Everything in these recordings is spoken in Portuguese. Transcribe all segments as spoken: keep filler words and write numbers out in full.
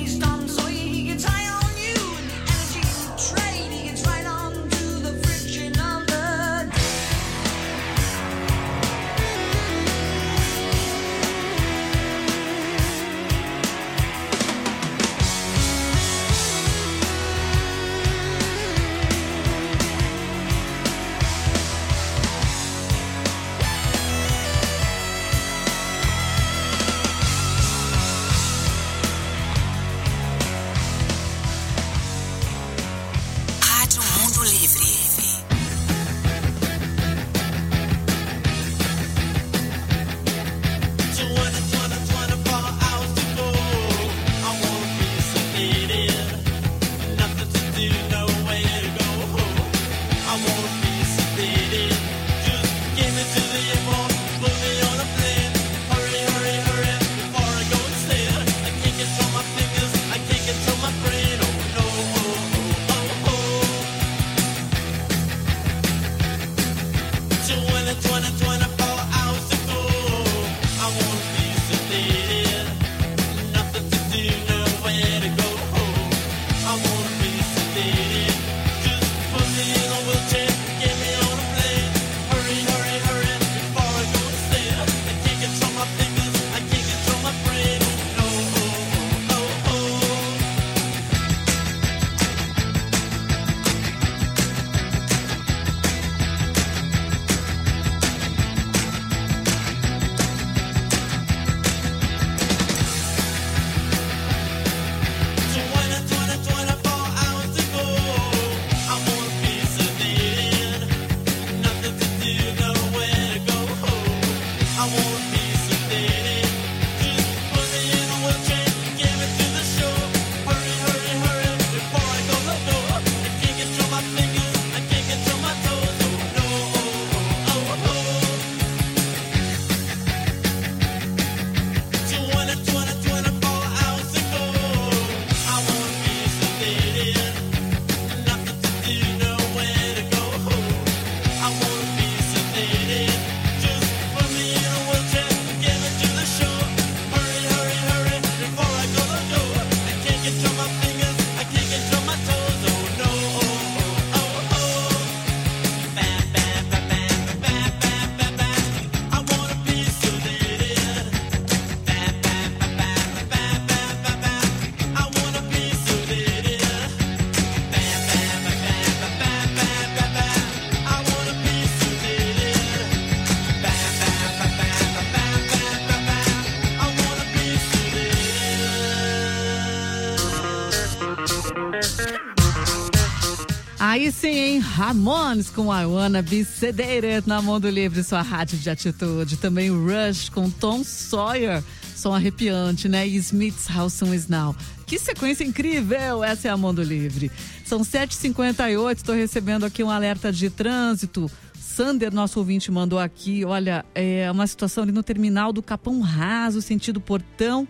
Aí sim, hein? Ramones com I Wanna Be Sedated na Mundo Livre, sua rádio de atitude. Também o Rush com Tom Sawyer, som arrepiante, né? E Smith's How Soon Is Now. Que sequência incrível! Essa é a Mundo Livre. São sete e cinquenta e oito, estou recebendo aqui um alerta de trânsito. Sander, nosso ouvinte, mandou aqui, olha, é uma situação ali no terminal do Capão Raso, sentido Portão.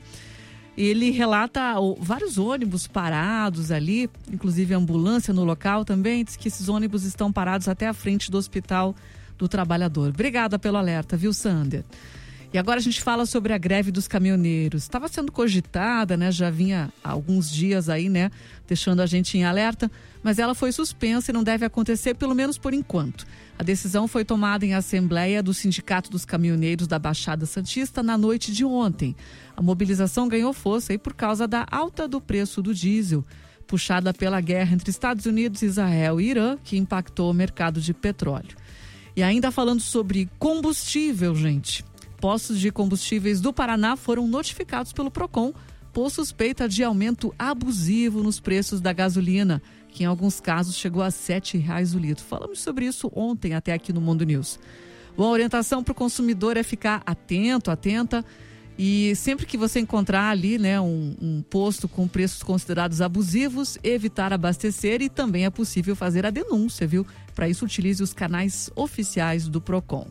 Ele relata ó, vários ônibus parados ali, inclusive ambulância no local também. Diz que esses ônibus estão parados até a frente do Hospital do Trabalhador. Obrigada pelo alerta, viu, Sander? E agora a gente fala sobre a greve dos caminhoneiros. Estava sendo cogitada, né? Já vinha há alguns dias aí, né? Deixando a gente em alerta, mas ela foi suspensa e não deve acontecer, pelo menos por enquanto. A decisão foi tomada em assembleia do Sindicato dos Caminhoneiros da Baixada Santista na noite de ontem. A mobilização ganhou força aí por causa da alta do preço do diesel, puxada pela guerra entre Estados Unidos, Israel e Irã, que impactou o mercado de petróleo. E ainda falando sobre combustível, gente. Postos de combustíveis do Paraná foram notificados pelo Procon por suspeita de aumento abusivo nos preços da gasolina, que em alguns casos chegou a sete reais o litro. Falamos sobre isso ontem até aqui no Mundo News. Bom, a orientação para o consumidor é ficar atento, atenta, e sempre que você encontrar ali, né, um, um posto com preços considerados abusivos, evitar abastecer, e também é possível fazer a denúncia, viu? Para isso, utilize os canais oficiais do Procon.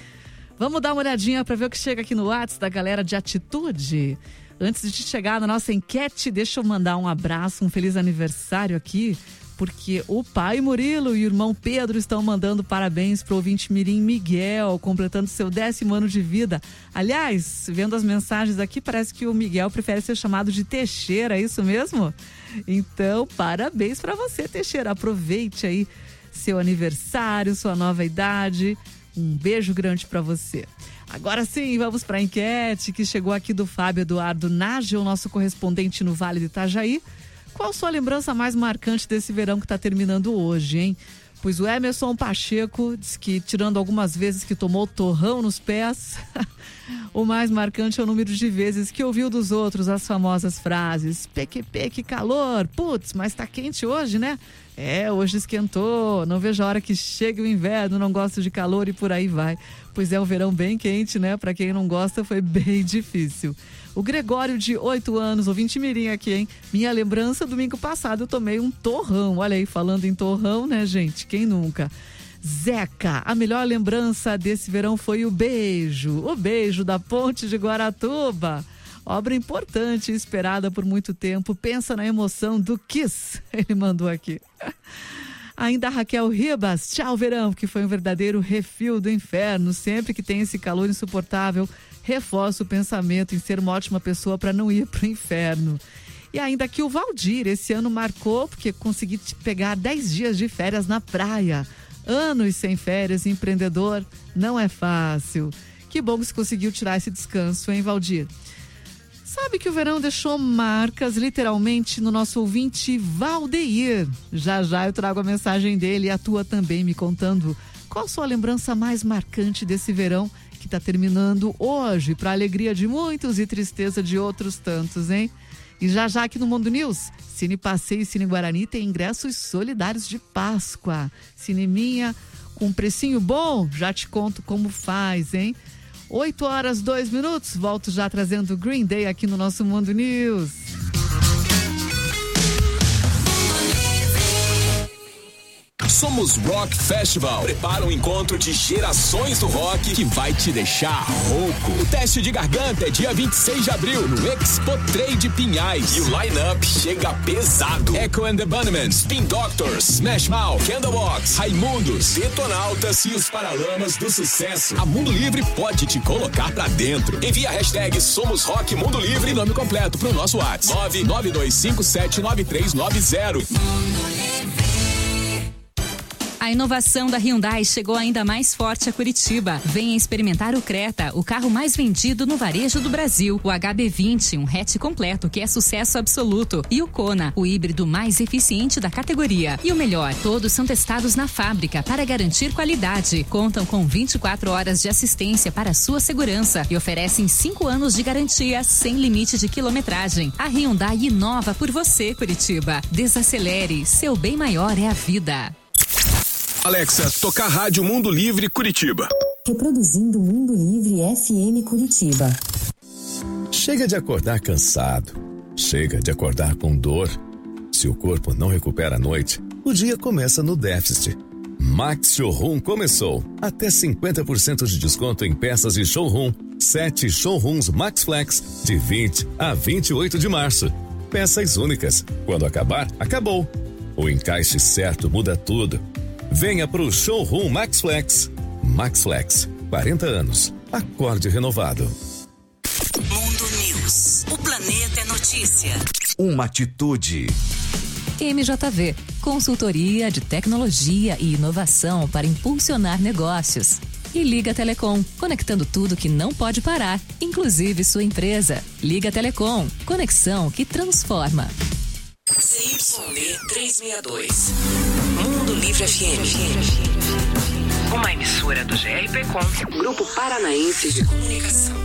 Vamos dar uma olhadinha para ver o que chega aqui no WhatsApp da galera de atitude. Antes de chegar na nossa enquete, deixa eu mandar um abraço, um feliz aniversário aqui porque o pai Murilo e o irmão Pedro estão mandando parabéns pro ouvinte mirim Miguel, completando seu décimo ano de vida. Aliás, vendo as mensagens aqui, parece que o Miguel prefere ser chamado de Teixeira, é isso mesmo? Então, parabéns para você, Teixeira. Aproveite aí seu aniversário, sua nova idade. Um beijo grande para você. Agora sim, vamos para a enquete que chegou aqui do Fábio Eduardo Nage, o nosso correspondente no Vale do Itajaí. Qual sua lembrança mais marcante desse verão que está terminando hoje, hein? Pois o Emerson Pacheco diz que, tirando algumas vezes que tomou torrão nos pés, o mais marcante é o número de vezes que ouviu dos outros as famosas frases: P Q P, que calor, putz, mas tá quente hoje, né? É, hoje esquentou, não vejo a hora que chegue o inverno, não gosto de calor e por aí vai. Pois é, o verão bem quente, né? Pra quem não gosta, foi bem difícil. O Gregório, de oito anos, ouvinte mirim aqui, hein? Minha lembrança, domingo passado eu tomei um torrão. Olha aí, falando em torrão, né, gente? Quem nunca? Zeca, a melhor lembrança desse verão foi o beijo. O beijo da Ponte de Guaratuba. Obra importante e esperada por muito tempo. Pensa na emoção do Kiss. Ele mandou aqui. Ainda a Raquel Ribas, tchau verão, que foi um verdadeiro refil do inferno. Sempre que tem esse calor insuportável, reforça o pensamento em ser uma ótima pessoa para não ir pro inferno. E ainda aqui o Valdir, esse ano marcou porque consegui pegar dez dias de férias na praia. Anos sem férias, empreendedor, não é fácil. Que bom que você conseguiu tirar esse descanso, hein, Valdir? Sabe que o verão deixou marcas, literalmente, no nosso ouvinte Valdeir. Já já eu trago a mensagem dele e a tua também, me contando qual a sua lembrança mais marcante desse verão que está terminando hoje, para alegria de muitos e tristeza de outros tantos, hein? E já já aqui no Mundo News, Cine Passeio e Cine Guarani tem ingressos solidários de Páscoa. Cineminha com precinho bom, já te conto como faz, hein? oito horas, dois minutos, volto já trazendo Green Day aqui no nosso Mundo News. Somos Rock Festival. Prepara um encontro de gerações do rock que vai te deixar rouco. O teste de garganta é dia vinte e seis de abril no Expo Trade Pinhais. E o line-up chega pesado. Echo and the Bunnymen, Spin Doctors, Smash Mouth, Candlebox, Raimundos, Detonautas e os Paralamas do Sucesso. A Mundo Livre pode te colocar pra dentro. Envia a hashtag Somos Rock Mundo Livre e nome completo pro nosso WhatsApp nove nove dois cinco sete nove três nove zero. A inovação da Hyundai chegou ainda mais forte a Curitiba. Venha experimentar o Creta, o carro mais vendido no varejo do Brasil. O H B vinte, um hatch completo que é sucesso absoluto. E o Kona, o híbrido mais eficiente da categoria. E o melhor, todos são testados na fábrica para garantir qualidade. Contam com vinte e quatro horas de assistência para a sua segurança e oferecem cinco anos de garantia sem limite de quilometragem. A Hyundai inova por você, Curitiba. Desacelere, seu bem maior é a vida. Alexa, tocar Rádio Mundo Livre Curitiba. Reproduzindo Mundo Livre F M Curitiba. Chega de acordar cansado. Chega de acordar com dor. Se o corpo não recupera à noite, o dia começa no déficit. Max Showroom começou. Até cinquenta por cento de desconto em peças de showroom. Sete showrooms Max Flex, de vinte a vinte e oito de março. Peças únicas. Quando acabar, acabou. O encaixe certo muda tudo. Venha pro Showroom Max Flex. Max Flex, quarenta anos. Acorde renovado. Mundo News. O planeta é notícia. Uma atitude. M J V, consultoria de tecnologia e inovação para impulsionar negócios. E Liga Telecom, conectando tudo que não pode parar, inclusive sua empresa. Liga Telecom, conexão que transforma. C Y D trezentos e sessenta e dois. Mundo Livre F M. Uma emissora do G R P Com, Grupo Paranaense de Comunicação.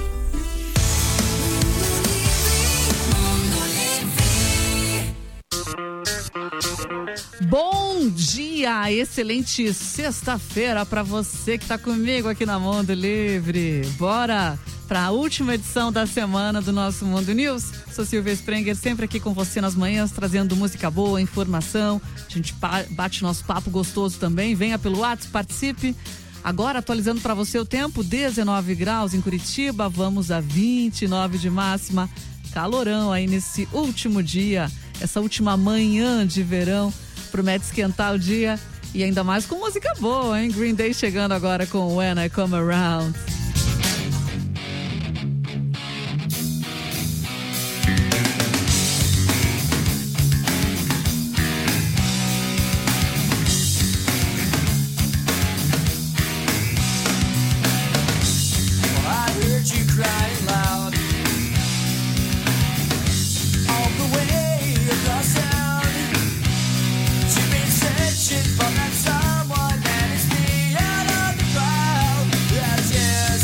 Bom dia, excelente sexta-feira para você que está comigo aqui na Mundo Livre. Bora para a última edição da semana do nosso Mundo News. Sou Silvia Sprenger, sempre aqui com você nas manhãs, trazendo música boa, informação. A gente bate nosso papo gostoso também. Venha pelo WhatsApp, participe. Agora, atualizando para você o tempo, dezenove graus em Curitiba, vamos a vinte e nove de máxima. Calorão aí nesse último dia, essa última manhã de verão. promete esquentar o dia e ainda mais com música boa, hein? Green Day chegando agora com When I Come Around. For that someone that is the out of the crowd. That's it.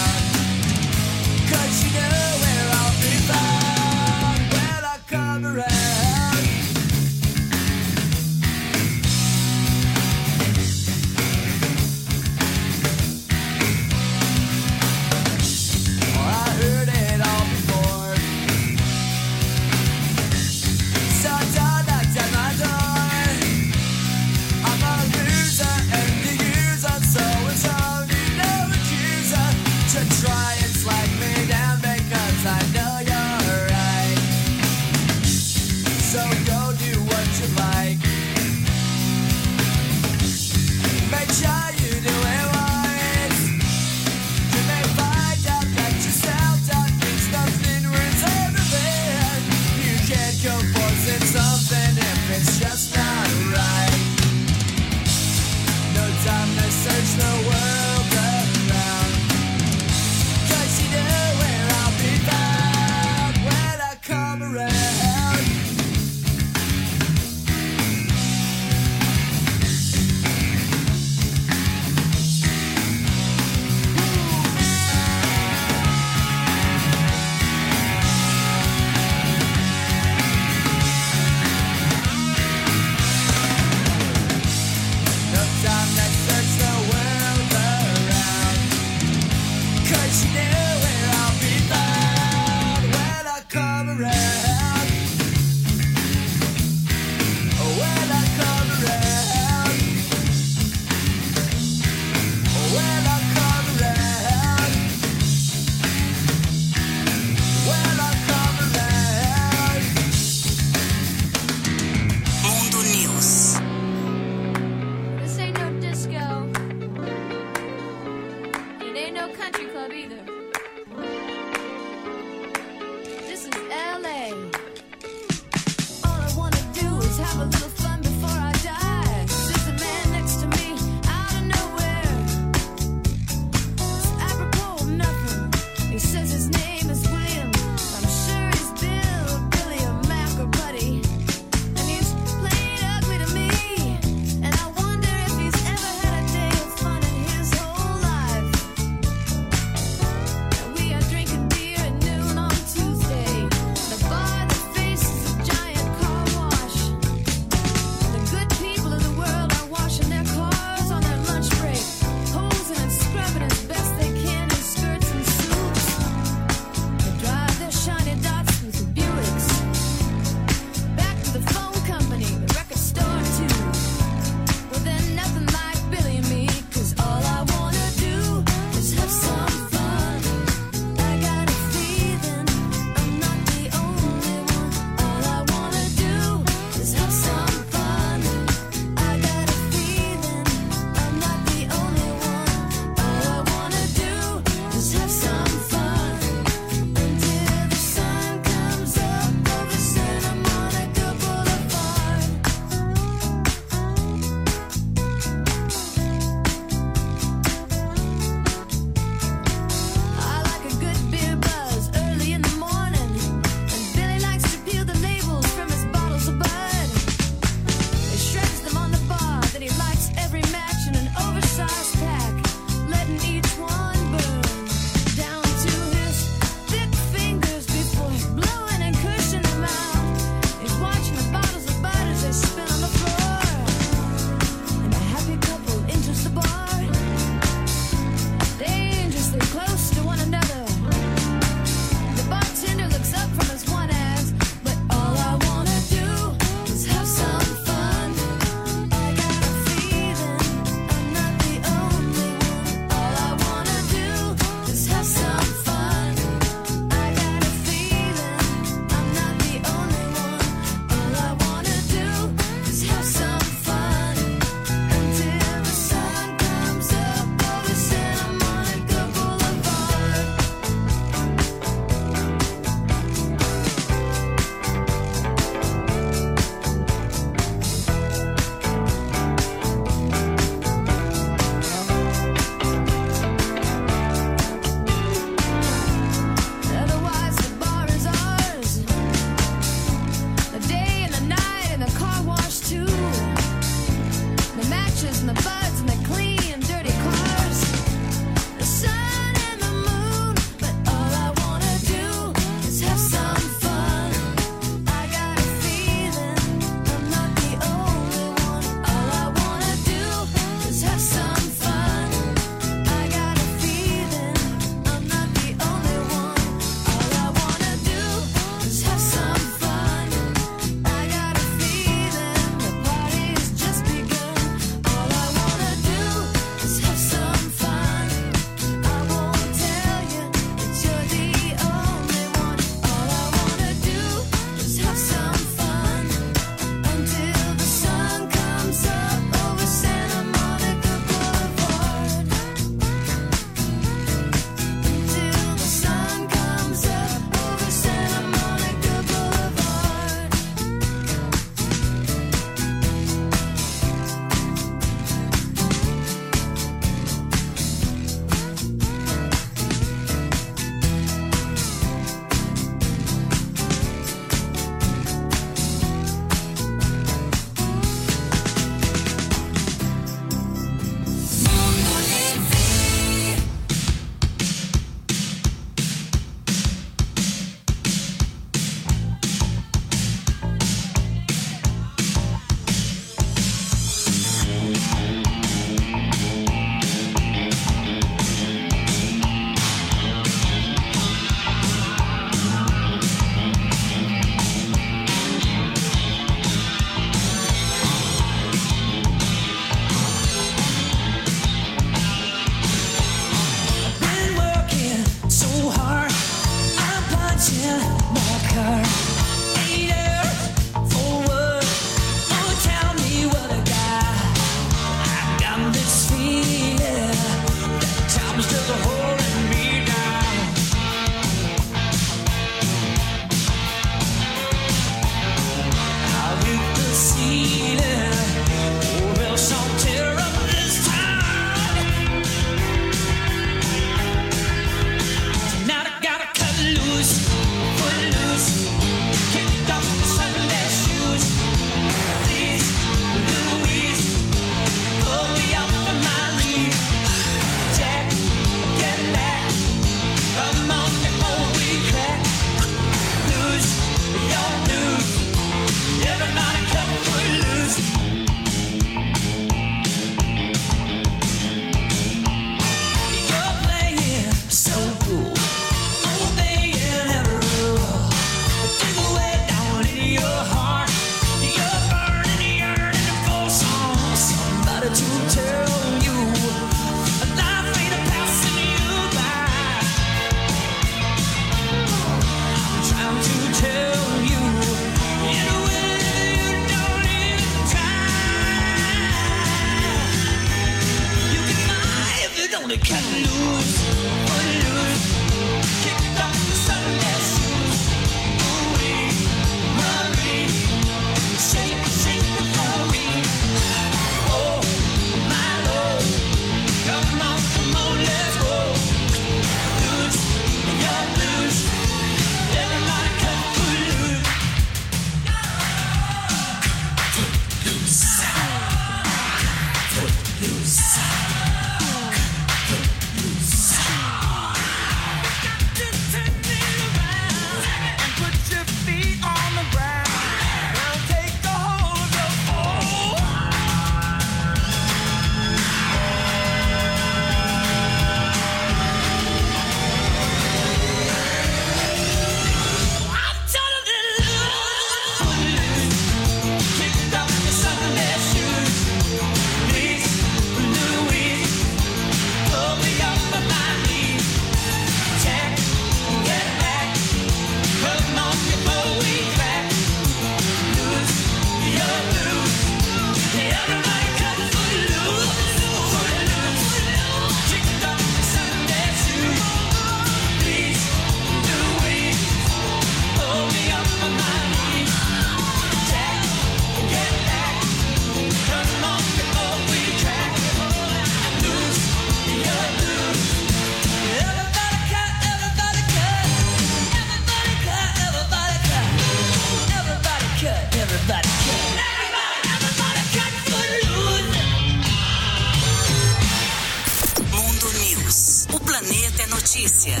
Notícia.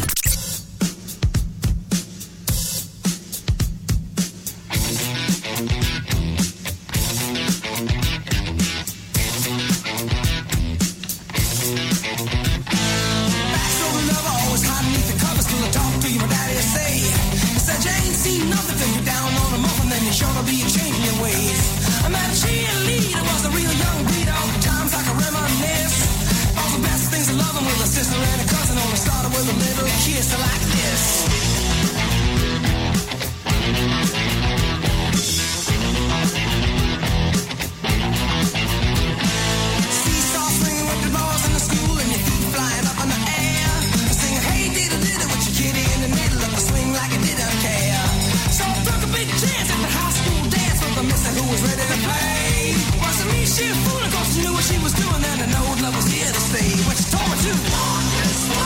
She was doing that and old love was here to stay. What you told me to?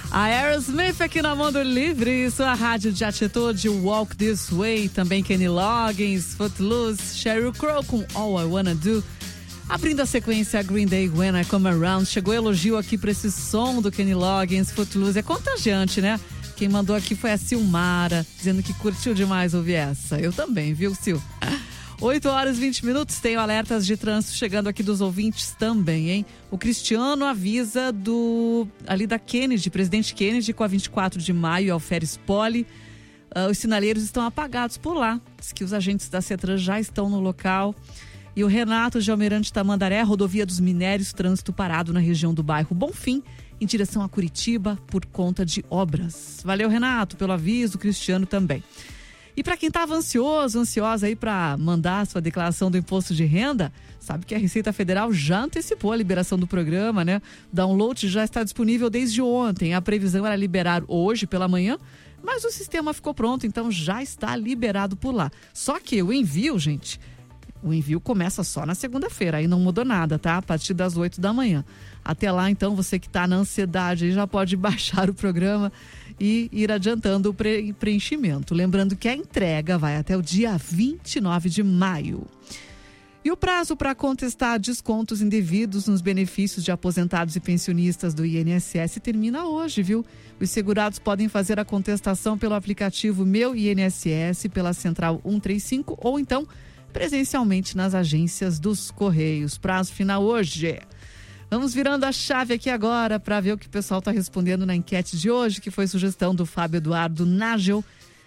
A Aerosmith aqui na Mundo Livre, sua rádio de atitude, Walk This Way, também Kenny Loggins, Footloose, Sheryl Crow com All I Wanna Do. Abrindo a sequência, Green Day, When I Come Around. Chegou elogio aqui pra esse som do Kenny Loggins, Footloose. É contagiante, né? Quem mandou aqui foi a Silmara, dizendo que curtiu demais ouvir essa. Eu também, viu, Sil? oito horas e vinte minutos, tem alertas de trânsito chegando aqui dos ouvintes também, hein? O Cristiano avisa do ali da Kennedy, Presidente Kennedy, com a vinte e quatro de maio, Alferes Poli. Uh, os sinaleiros estão apagados por lá. Diz que os agentes da CETRAN já estão no local. E o Renato de Almirante Tamandaré, rodovia dos Minérios, trânsito parado na região do bairro Bonfim, em direção a Curitiba, por conta de obras. Valeu, Renato, pelo aviso, o Cristiano também. E para quem estava ansioso, ansiosa aí para mandar a sua declaração do imposto de renda, sabe que a Receita Federal já antecipou a liberação do programa, né? O download já está disponível desde ontem. A previsão era liberar hoje pela manhã, mas o sistema ficou pronto, então já está liberado por lá. Só que o envio, gente, o envio começa só na segunda-feira, aí não mudou nada, tá? A partir das oito da manhã. Até lá, então, você que está na ansiedade já pode baixar o programa e ir adiantando o pre- preenchimento. Lembrando que a entrega vai até o dia vinte e nove de maio. E o prazo para contestar descontos indevidos nos benefícios de aposentados e pensionistas do I N S S termina hoje, viu? Os segurados podem fazer a contestação pelo aplicativo Meu I N S S, pela Central cento e trinta e cinco ou então presencialmente nas agências dos Correios. Prazo final hoje. Vamos virando a chave aqui agora para ver o que o pessoal está respondendo na enquete de hoje, que foi sugestão do Fábio Eduardo Nagel,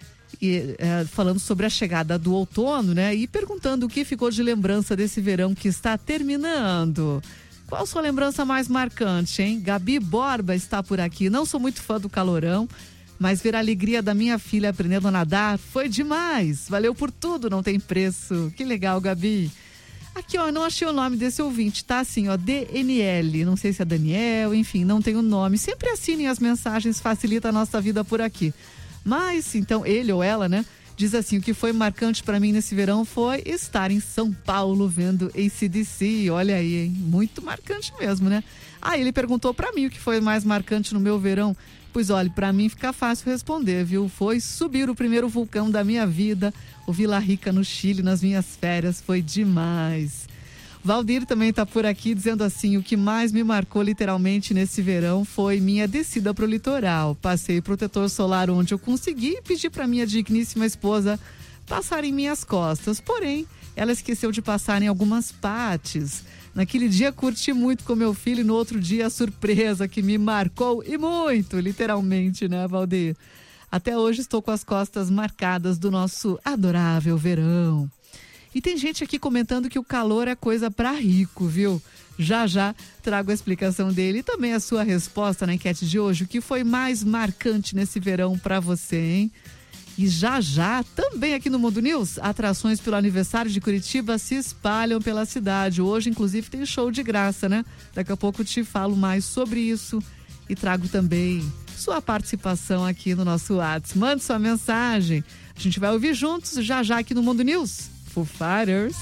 e, é, falando sobre a chegada do outono, né? E perguntando o que ficou de lembrança desse verão que está terminando. Qual a sua lembrança mais marcante, hein? Gabi Borba está por aqui. Não sou muito fã do calorão, mas ver a alegria da minha filha aprendendo a nadar foi demais. Valeu por tudo, não tem preço. Que legal, Gabi. Aqui, ó, não achei o nome desse ouvinte, tá assim, ó, D N L, não sei se é Daniel, enfim, não tem o nome. Sempre assinem as mensagens, facilita a nossa vida por aqui. Mas, então, ele ou ela, né, diz assim, o que foi marcante pra mim nesse verão foi estar em São Paulo vendo A C D C, olha aí, hein, muito marcante mesmo, né? Ah, ele perguntou pra mim o que foi mais marcante no meu verão. Pois olha, pra mim fica fácil responder, viu? Foi subir o primeiro vulcão da minha vida, o Vila Rica no Chile, nas minhas férias, foi demais. Valdir também tá por aqui dizendo assim, o que mais me marcou literalmente nesse verão foi minha descida pro litoral. Passei protetor solar onde eu consegui e pedi pra minha digníssima esposa passar em minhas costas. Porém, ela esqueceu de passar em algumas partes. Naquele dia curti muito com meu filho e no outro dia a surpresa que me marcou e muito, literalmente, né, Valdir? Até hoje estou com as costas marcadas do nosso adorável verão. E tem gente aqui comentando que o calor é coisa para rico, viu? Já já trago a explicação dele e também a sua resposta na enquete de hoje. O que foi mais marcante nesse verão para você, hein? E já já, também aqui no Mundo News, atrações pelo aniversário de Curitiba se espalham pela cidade. Hoje, inclusive, tem show de graça, né? Daqui a pouco te falo mais sobre isso e trago também sua participação aqui no nosso WhatsApp. Mande sua mensagem. A gente vai ouvir juntos já já aqui no Mundo News. Foo Fighters.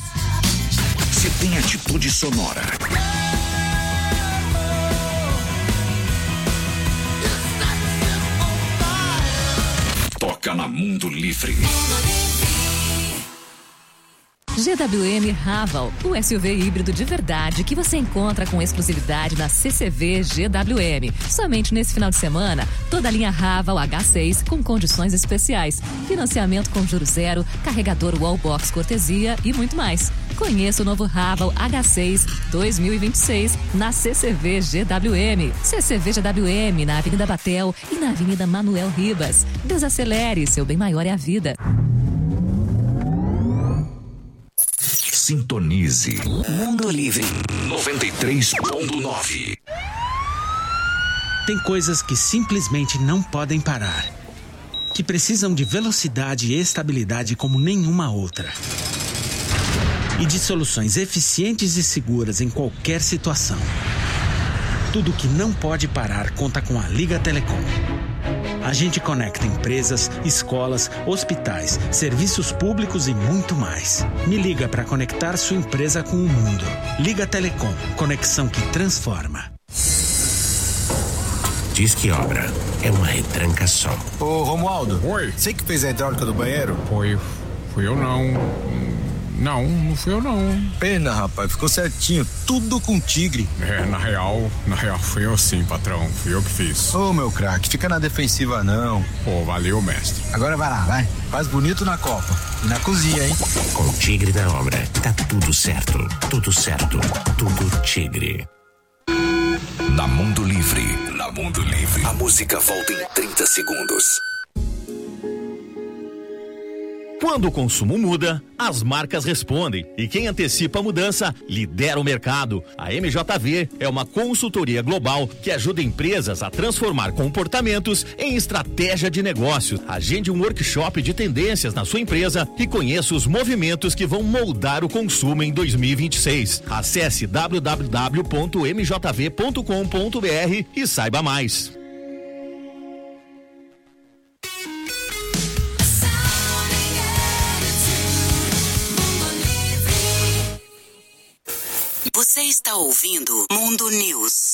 Você tem atitude sonora. Toca na Mundo Livre. G W M Raval, o S U V híbrido de verdade que você encontra com exclusividade na C C V G W M. Somente nesse final de semana, toda a linha Raval H seis com condições especiais. Financiamento com juros zero, carregador Wallbox cortesia e muito mais. Conheça o novo Raval H seis dois mil e vinte e seis na C C V G W M. C C V G W M na Avenida Batel e na Avenida Manuel Ribas. Desacelere, seu bem maior é a vida. Sintonize Mundo Livre noventa e três ponto nove. Tem coisas que simplesmente não podem parar, que precisam de velocidade e estabilidade como nenhuma outra. E de soluções eficientes e seguras em qualquer situação. Tudo que não pode parar conta com a Liga Telecom. A gente conecta empresas, escolas, hospitais, serviços públicos e muito mais. Me liga para conectar sua empresa com o mundo. Liga Telecom, conexão que transforma. Disque Obra. É uma retranca só. Ô, Romualdo. Oi. Você que fez a hidráulica do banheiro? Foi. Fui eu não. Não, não fui eu não. Pena, rapaz. Ficou certinho. Tudo com tigre. É, na real, na real, fui eu sim, patrão. Fui eu que fiz. Ô, meu craque, fica na defensiva não. Pô, valeu, mestre. Agora vai lá, vai. Faz bonito na copa. E na cozinha, hein? Com Tigre na obra, tá tudo certo. Tudo certo. Tudo Tigre. Na Mundo Livre. Na Mundo Livre. A música volta em trinta segundos. Quando o consumo muda, as marcas respondem. E quem antecipa a mudança, lidera o mercado. A M J V é uma consultoria global que ajuda empresas a transformar comportamentos em estratégia de negócios. Agende um workshop de tendências na sua empresa e conheça os movimentos que vão moldar o consumo em dois mil e vinte e seis. Acesse w w w ponto m j v ponto com ponto b r e saiba mais. Você está ouvindo Mundo News.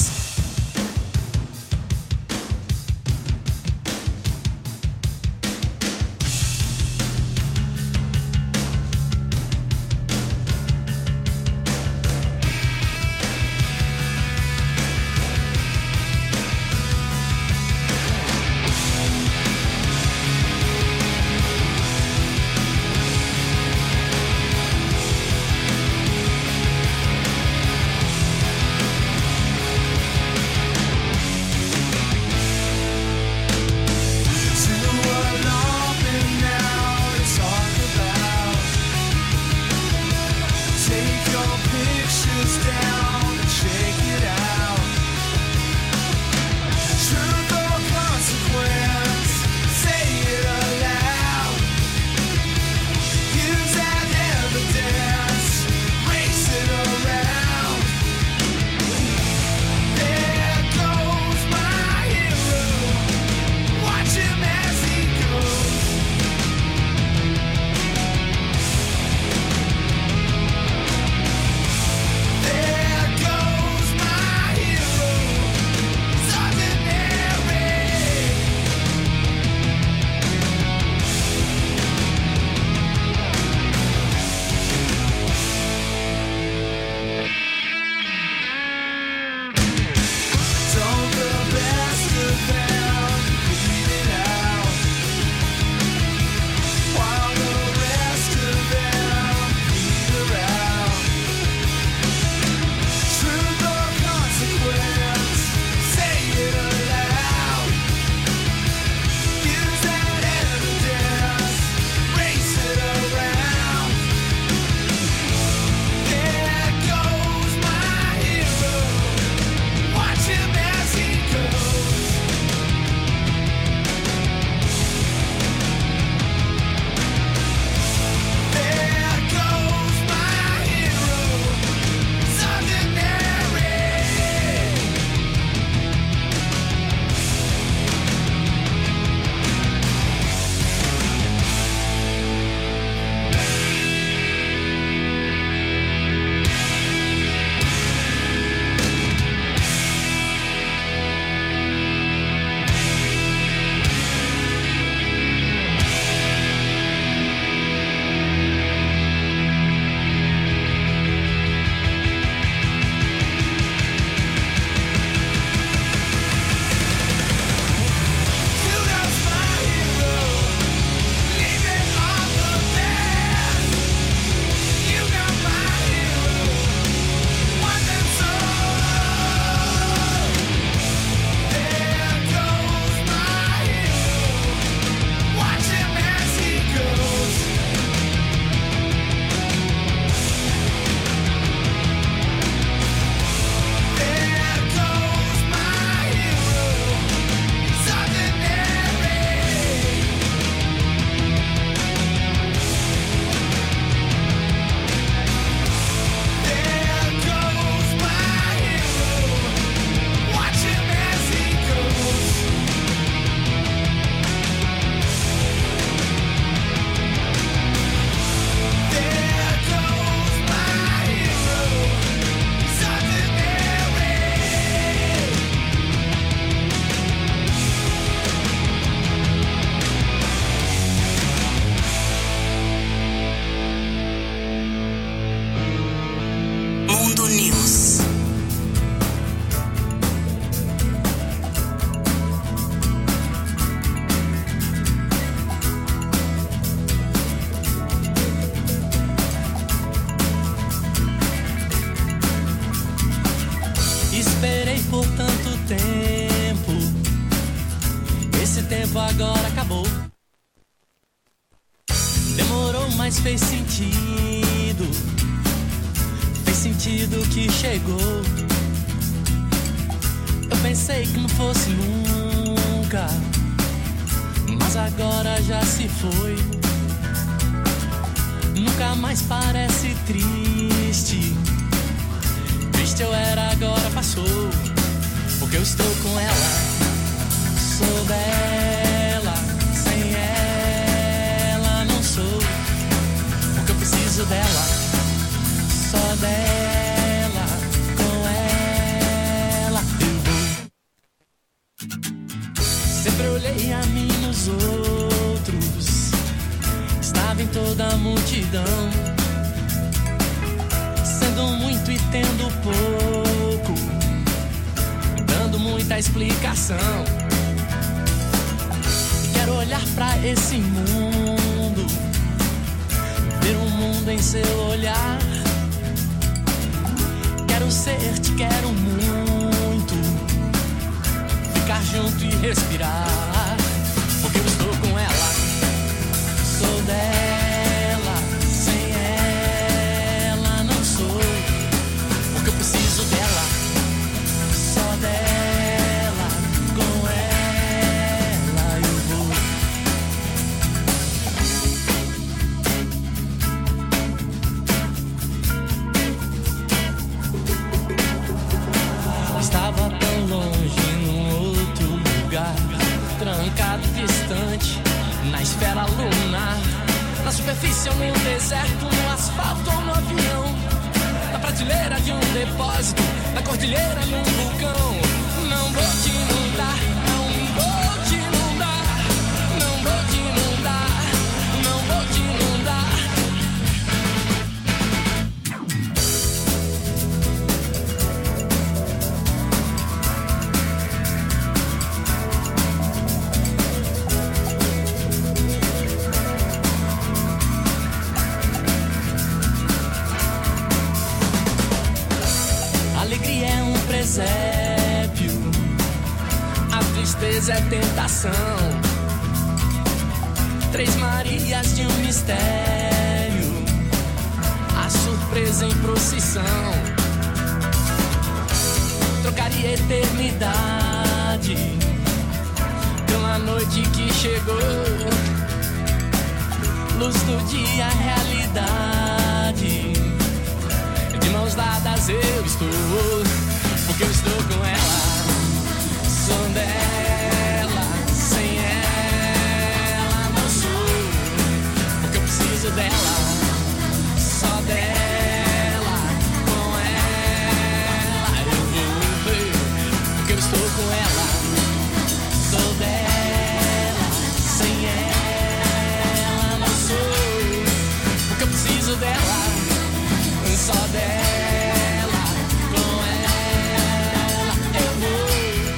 Esperei por tanto tempo, esse tempo agora acabou. Demorou, mas fez sentido, fez sentido que chegou. Eu pensei que não fosse nunca, mas agora já se foi. Nunca mais parece triste, triste eu era, agora passou. Porque eu estou com ela, sou dela, sem ela não sou. Porque eu preciso dela, só dela, com ela eu vou. Sempre olhei a mim nos outros, estava em toda a multidão, sendo muito e tendo pouco, dando muita explicação. Quero olhar pra esse mundo, ver um mundo em seu olhar. Quero ser, te quero muito, ficar junto e respirar. Porque eu estou com ela, sou dela, sem ela não sou. Porque eu preciso dela, só dela, com ela eu vou. Estava tão longe num outro lugar, trancado, distante, na esfera lunar, na superfície ou no deserto, no asfalto ou no avião, na prateleira de um depósito, na cordilheira num vulcão. Não vou te inundar, não vou te inundar, não vou te inundar, não vou te inundar. Alegria é um presépio, a tristeza é tentação. Três Marias de um mistério, a surpresa em procissão. Trocaria eternidade pela noite que chegou, luz do dia, realidade. De mãos dadas eu estou, porque eu estou com ela, sou dela, sem ela não sou. Porque eu preciso dela, só dela, com ela eu vou. Porque eu estou com ela, sou dela, sem ela não sou. Porque eu preciso dela, só dela, com ela eu vou.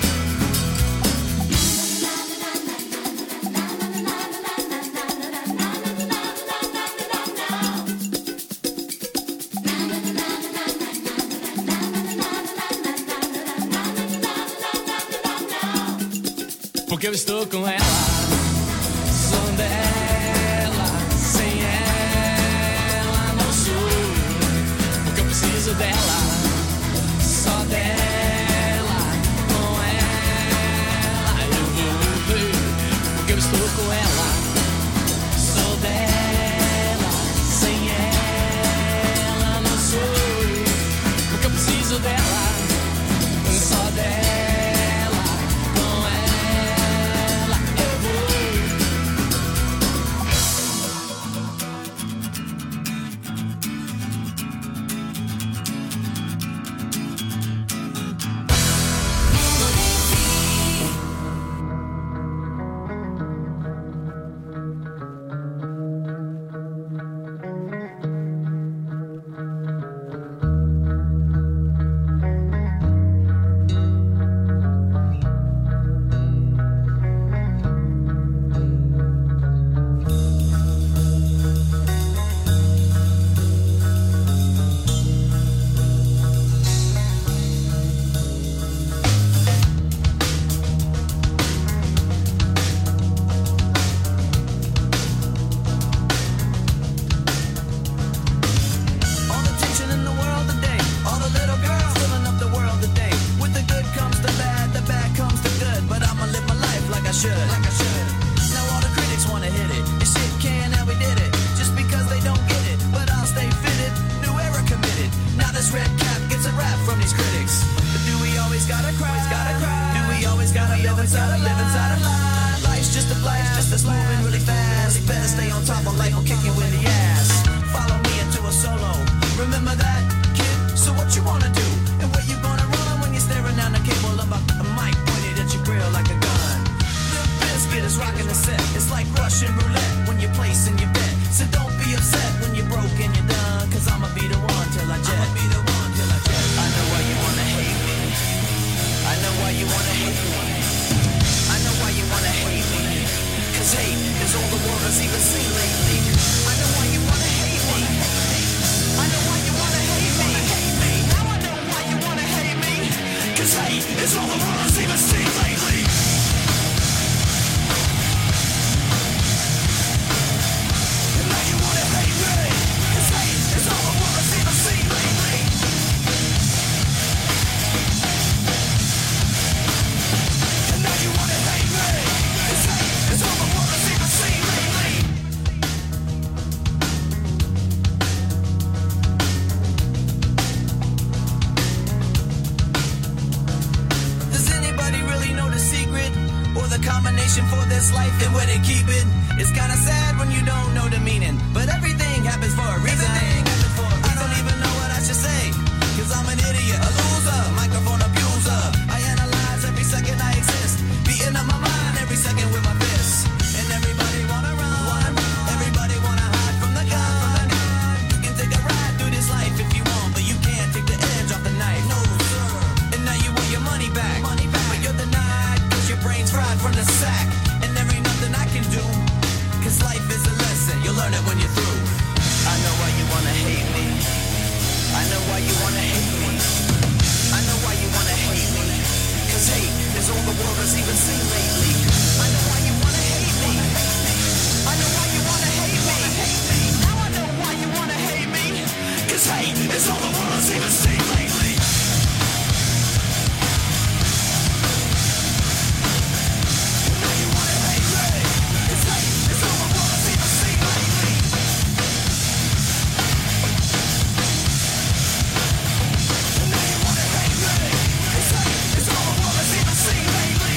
Porque eu estou com ela, sou dela, sem ela não sou. Porque eu preciso dela, só dela, com ela eu vou. Porque eu estou com ela, sou dela, sem ela não sou. Porque eu preciso dela, só dela, com ela eu vou. living's out of living's out of line. Life's just a blast, just that's moving really fast. Better stay on top, or life will kick you in the ass. Follow me into a solo. Remember that, kid? So what you wanna do? And where you gonna run when you're staring down the cable of a, a mic pointed at your grill like a gun? Limp Bizkit is rocking the set. It's like Russian roulette when you're placing your bet. So don't be upset when you're broke and you're done. Cause I'ma be the one till I jet. I'ma be the one till I jet. I know why you wanna hate me. I know why you wanna hate me. I know why you wanna hate me. Cause hate is all the world has even seen lately. I know why you wanna hate me. I know why you wanna hate me. Now I know why you wanna hate me. Cause hate is all the world has even seen lately. And now you wanna hate me. Cause hate is all the world has even seen lately. And now you wanna hate me. Cause hate is all the world has even seen lately. Does anybody really know the secret or the combination for this life and where they keep it? It's kinda sad when you don't know the meaning, but everything happens for a reason. I don't even know what I should say, cause I'm an idiot, a loser, microphone abuser. I analyze every second I exist, beating up my mind every second with my fists. And everybody wanna run, everybody wanna hide from the gun. You can take a ride through this life if you want, but you can't take the edge off the knife. No, sir. And now you want your money back, money back. But you're denied, cause your brain's fried from the sack. And there ain't nothing I can do, cause life is a lesson, you'll learn it when you're through. I know why you wanna hate me. I know why you wanna hate me. I know why you wanna hate me. Cause hate is all the world has even seen lately. I know why you wanna hate me. I know why you wanna hate me. Now I know why you wanna hate me. Cause hate is all the world has even seen lately. Now you wanna hate me. Cause hate is all the world has even seen lately. Now you wanna hate me. Cause hate is all the world has even seen lately.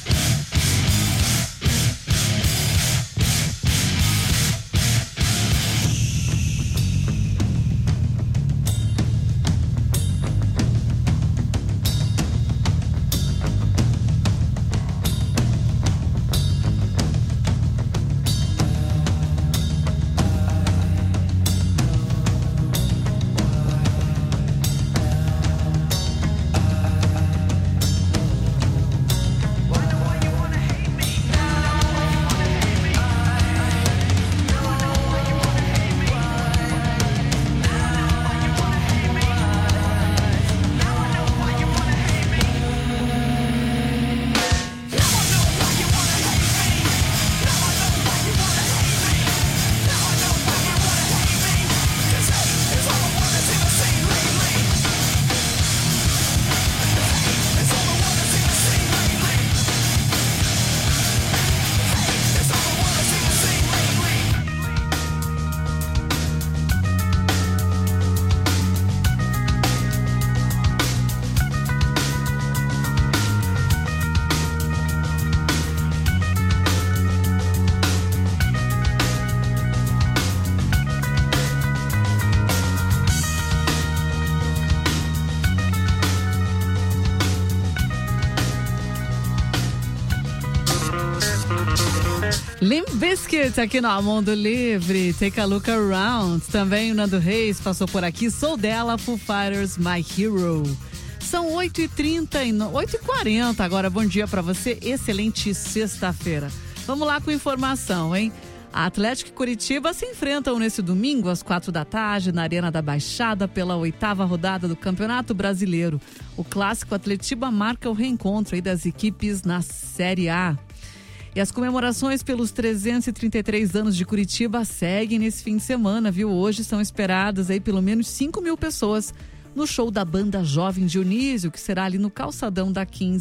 Limp Bizkit aqui no Mundo Livre, Take a Look Around. Também o Nando Reis passou por aqui, Sou Dela, Foo Fighters, My Hero. São oito e trinta e oito e quarenta agora, bom dia pra você, excelente sexta-feira. Vamos lá com informação, hein? A Atlético e Curitiba se enfrentam nesse domingo às quatro da tarde na Arena da Baixada pela oitava rodada do Campeonato Brasileiro. O clássico Atletiba marca o reencontro aí das equipes na Série A. E as comemorações pelos trezentos e trinta e três anos de Curitiba seguem nesse fim de semana, viu? Hoje são esperadas aí pelo menos cinco mil pessoas no show da banda Jovem Dionísio, que será ali no Calçadão da quinze,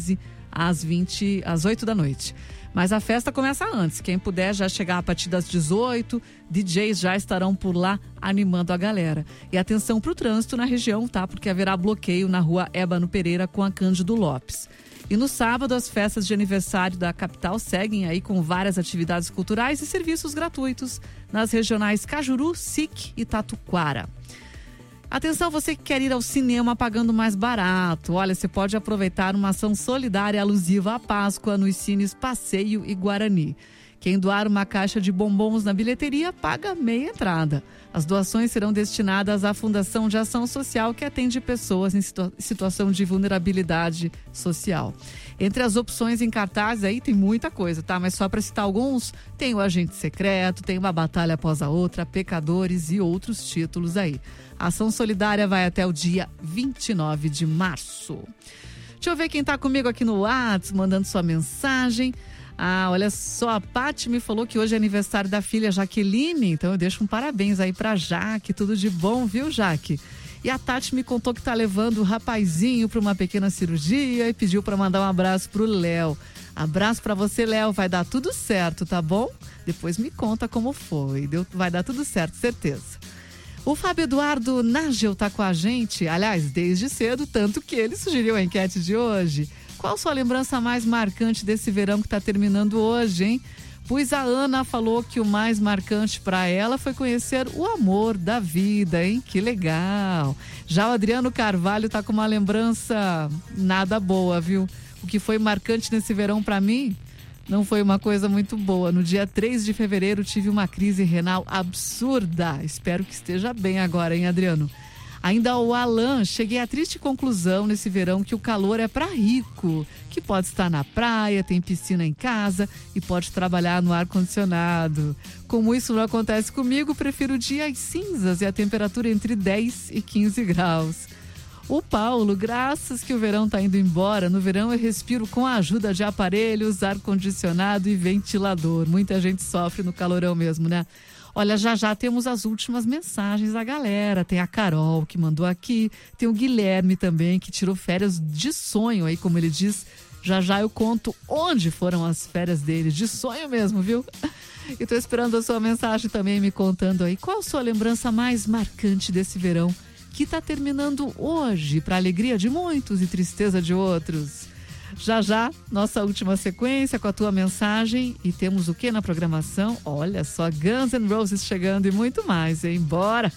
às vinte, às oito da noite. Mas a festa começa antes. Quem puder já chegar a partir das dezoito, D Js já estarão por lá animando a galera. E atenção para o trânsito na região, tá? Porque haverá bloqueio na rua Ébano Pereira com a Cândido Lopes. E no sábado, as festas de aniversário da capital seguem aí com várias atividades culturais e serviços gratuitos nas regionais Cajuru, S I C e Tatuquara. Atenção, você que quer ir ao cinema pagando mais barato. Olha, você pode aproveitar uma ação solidária alusiva à Páscoa nos cines Passeio e Guarani. Quem doar uma caixa de bombons na bilheteria paga meia entrada. As doações serão destinadas à Fundação de Ação Social, que atende pessoas em situa- situação de vulnerabilidade social. Entre as opções em cartaz aí tem muita coisa, tá? Mas só para citar alguns, tem o Agente Secreto, tem Uma Batalha Após a Outra, Pecadores e outros títulos aí. A ação solidária vai até o dia vinte e nove de março. Deixa eu ver quem tá comigo aqui no WhatsApp, mandando sua mensagem. Ah, olha só, a Paty me falou que hoje é aniversário da filha Jaqueline, então eu deixo um parabéns aí pra Jaque, tudo de bom, viu, Jaque? E a Tati me contou que tá levando o rapazinho para uma pequena cirurgia e pediu para mandar um abraço pro Léo. Abraço para você, Léo, vai dar tudo certo, tá bom? Depois me conta como foi, Deu, vai dar tudo certo, certeza. O Fábio Eduardo Nagel tá com a gente, aliás, desde cedo, tanto que ele sugeriu a enquete de hoje. Qual sua lembrança mais marcante desse verão que está terminando hoje, hein? Pois a Ana falou que o mais marcante para ela foi conhecer o amor da vida, hein? Que legal! Já o Adriano Carvalho tá com uma lembrança nada boa, viu? O que foi marcante nesse verão para mim não foi uma coisa muito boa. No dia três de fevereiro tive uma crise renal absurda. Espero que esteja bem agora, hein, Adriano? Ainda o Alan, cheguei à triste conclusão nesse verão que o calor é para rico, que pode estar na praia, tem piscina em casa e pode trabalhar no ar-condicionado. Como isso não acontece comigo, prefiro dias cinzas e a temperatura entre dez e quinze graus. O Paulo, graças que o verão está indo embora, no verão eu respiro com a ajuda de aparelhos, ar-condicionado e ventilador. Muita gente sofre no calorão mesmo, né? Olha, já já temos as últimas mensagens da galera. Tem a Carol que mandou aqui, tem o Guilherme também que tirou férias de sonho aí, como ele diz. Já já eu conto onde foram as férias dele, de sonho mesmo, viu? E tô esperando a sua mensagem também me contando aí qual a sua lembrança mais marcante desse verão que tá terminando hoje, para alegria de muitos e tristeza de outros. Já já, nossa última sequência com a tua mensagem. E temos o que na programação? Olha só, Guns N' Roses chegando e muito mais, hein? Bora!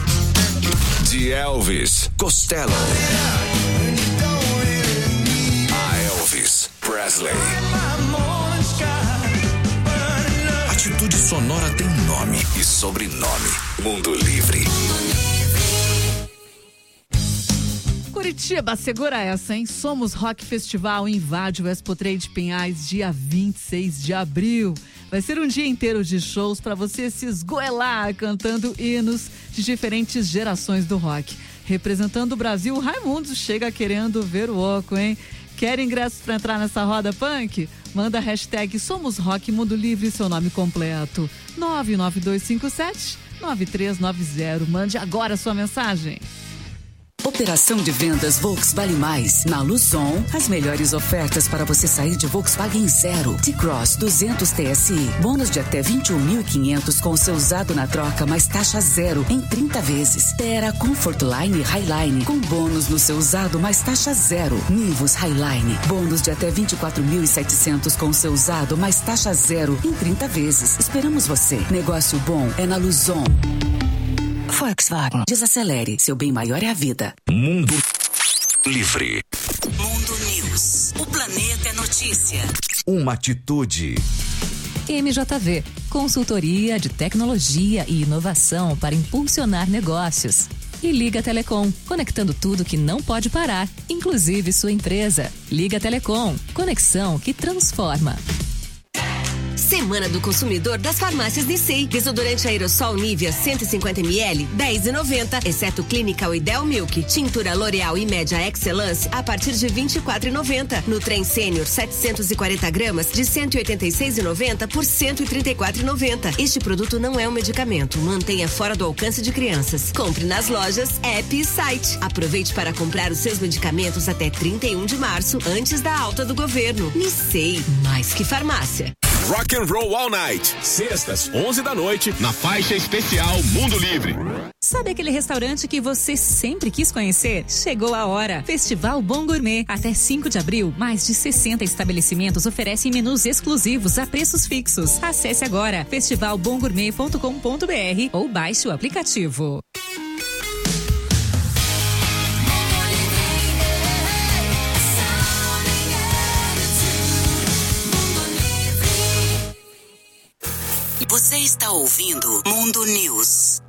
De Elvis Costello a Elvis Presley. Atitude Sonora tem nome e sobrenome. Mundo Livre. Curitiba, segura essa, hein? Somos Rock Festival invade o Expo Trade Pinhais dia vinte e seis de abril. Vai ser um dia inteiro de shows para você se esgoelar cantando hinos de diferentes gerações do rock. Representando o Brasil, o Raimundos chega querendo ver o oco, hein? Quer ingressos para entrar nessa roda punk? Manda a hashtag Somos Rock Mundo Livre e seu nome completo. nove nove dois cinco sete nove três nove zero. Mande agora a sua mensagem. Operação de vendas Volkswagen Mais. Na Luzon, as melhores ofertas para você sair de Volkswagen zero. T-Cross duzentos T S I. Bônus de até vinte e um mil e quinhentos com o seu usado na troca, mais taxa zero em trinta vezes. Terra Comfortline Highline com bônus no seu usado, mais taxa zero. Nivus Highline. Bônus de até vinte e quatro mil e setecentos com o seu usado, mais taxa zero em trinta vezes. Esperamos você. Negócio bom é na Luzon. Volkswagen. Desacelere. Seu bem maior é a vida. Mundo Livre. Mundo News. O planeta é notícia. Uma atitude. M J V, consultoria de tecnologia e inovação para impulsionar negócios. E Liga Telecom, conectando tudo que não pode parar, inclusive sua empresa. Liga Telecom, conexão que transforma. Semana do Consumidor das Farmácias Nissei. Desodorante aerossol Nivea cento e cinquenta mililitros, dez reais e noventa centavos, exceto Clinical e Del Milk. Tintura L'Oreal e Média Excellence a partir de vinte e quatro reais e noventa centavos. Nutren Sênior setecentos e quarenta gramas de cento e oitenta e seis reais e noventa centavos por cento e trinta e quatro reais e noventa centavos. Este produto não é um medicamento. Mantenha fora do alcance de crianças. Compre nas lojas, app e site. Aproveite para comprar os seus medicamentos até trinta e um de março, antes da alta do governo. Nissei, mais que farmácia. Rock and Roll All Night, sextas, onze da noite, na faixa especial Mundo Livre. Sabe aquele restaurante que você sempre quis conhecer? Chegou a hora. Festival Bom Gourmet. Até cinco de abril, mais de sessenta estabelecimentos oferecem menus exclusivos a preços fixos. Acesse agora festival bom gourmet ponto com ponto b r ou baixe o aplicativo. Você está ouvindo Mundo News.